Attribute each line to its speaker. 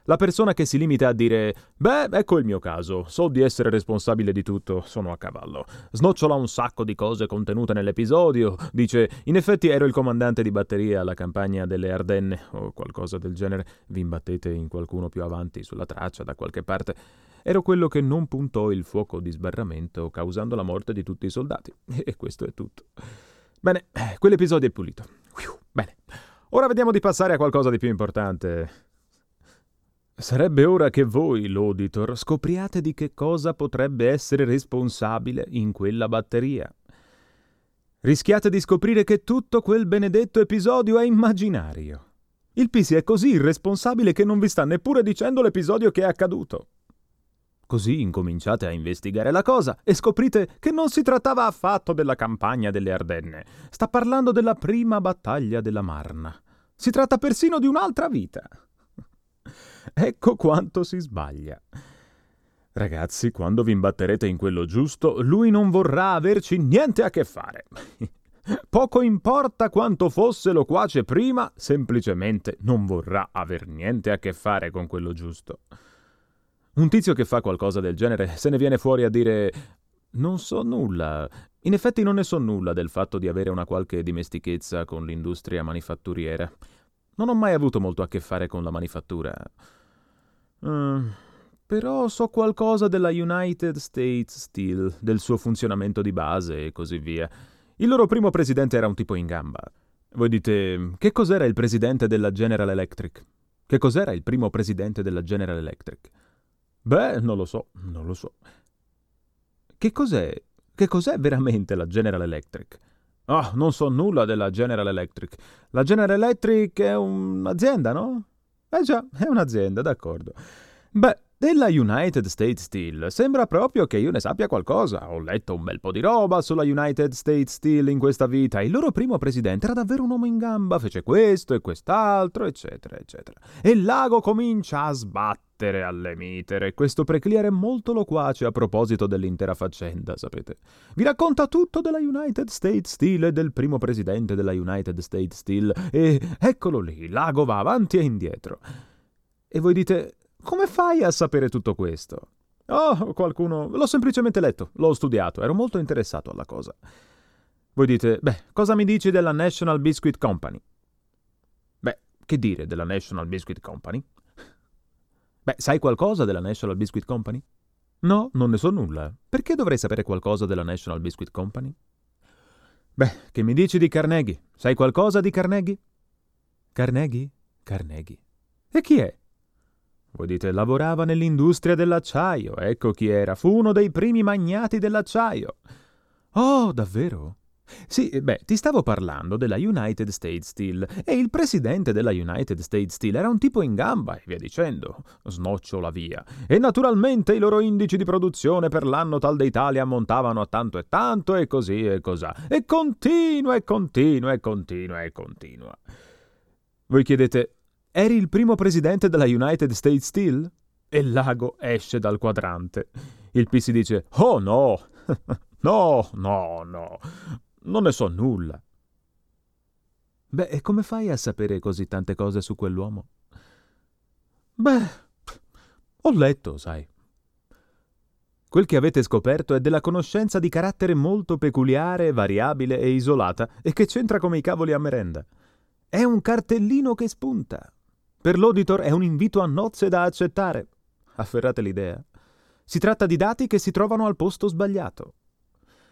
Speaker 1: La persona che si limita a dire «Beh, ecco il mio caso, so di essere responsabile di tutto, sono a cavallo». Snocciola un sacco di cose contenute nell'episodio, dice «In effetti ero il comandante di batteria alla campagna delle Ardenne» o qualcosa del genere. Vi imbattete in qualcuno più avanti sulla traccia da qualche parte. Ero quello che non puntò il fuoco di sbarramento, causando la morte di tutti i soldati. E questo è tutto. Bene, quell'episodio è pulito. Bene, ora vediamo di passare a qualcosa di più importante. Sarebbe ora che voi, l'auditor, scopriate di che cosa potrebbe essere responsabile in quella batteria. Rischiate di scoprire che tutto quel benedetto episodio è immaginario. Il PC è così irresponsabile che non vi sta neppure dicendo l'episodio che è accaduto. Così incominciate a investigare la cosa e scoprite che non si trattava affatto della campagna delle Ardenne. Sta parlando della prima battaglia della Marna. Si tratta persino di un'altra vita. Ecco quanto si sbaglia. Ragazzi, quando vi imbatterete in quello giusto, lui non vorrà averci niente a che fare. Poco importa quanto fosse loquace prima, semplicemente non vorrà aver niente a che fare con quello giusto. Un tizio che fa qualcosa del genere se ne viene fuori a dire «Non so nulla». In effetti non ne so nulla del fatto di avere una qualche dimestichezza con l'industria manifatturiera. Non ho mai avuto molto a che fare con la manifattura. Però so qualcosa della United States Steel, del suo funzionamento di base e così via. Il loro primo presidente era un tipo in gamba. Voi dite, che cos'era il presidente della General Electric? Che cos'era il primo presidente della General Electric? Beh, non lo so. Che cos'è veramente la General Electric? Oh, non so nulla della General Electric. La General Electric è un'azienda, no? Già, è un'azienda, d'accordo. Beh, della United States Steel sembra proprio che io ne sappia qualcosa. Ho letto un bel po' di roba sulla United States Steel in questa vita. Il loro primo presidente era davvero un uomo in gamba, fece questo e quest'altro, eccetera, eccetera. E il lago comincia a sbattere alle mitere. Questo precliere è molto loquace a proposito dell'intera faccenda, sapete. Vi racconta tutto della United States Steel e del primo presidente della United States Steel. E eccolo lì, il lago va avanti e indietro. E voi dite... Come fai a sapere tutto questo? Oh, qualcuno... L'ho semplicemente letto, l'ho studiato, ero molto interessato alla cosa. Voi dite, cosa mi dici della National Biscuit Company? Che dire della National Biscuit Company? Sai qualcosa della National Biscuit Company? No, non ne so nulla. Perché dovrei sapere qualcosa della National Biscuit Company? Che mi dici di Carnegie? Sai qualcosa di Carnegie? Carnegie? E chi è? Voi dite, lavorava nell'industria dell'acciaio, ecco chi era, fu uno dei primi magnati dell'acciaio. Oh, davvero? Sì, ti stavo parlando della United States Steel, e il presidente della United States Steel era un tipo in gamba, e via dicendo, snocciola via. E naturalmente i loro indici di produzione per l'anno tal dei tali ammontavano a tanto, e così e cosà. E continua. Voi chiedete... Eri il primo presidente della United States Steel? E il lago esce dal quadrante. Il PC dice, oh no, no, non ne so nulla. E come fai a sapere così tante cose su quell'uomo? Ho letto, sai. Quel che avete scoperto è della conoscenza di carattere molto peculiare, variabile e isolata, e che c'entra come i cavoli a merenda. È un cartellino che spunta. Per l'auditor è un invito a nozze da accettare. Afferrate l'idea. Si tratta di dati che si trovano al posto sbagliato.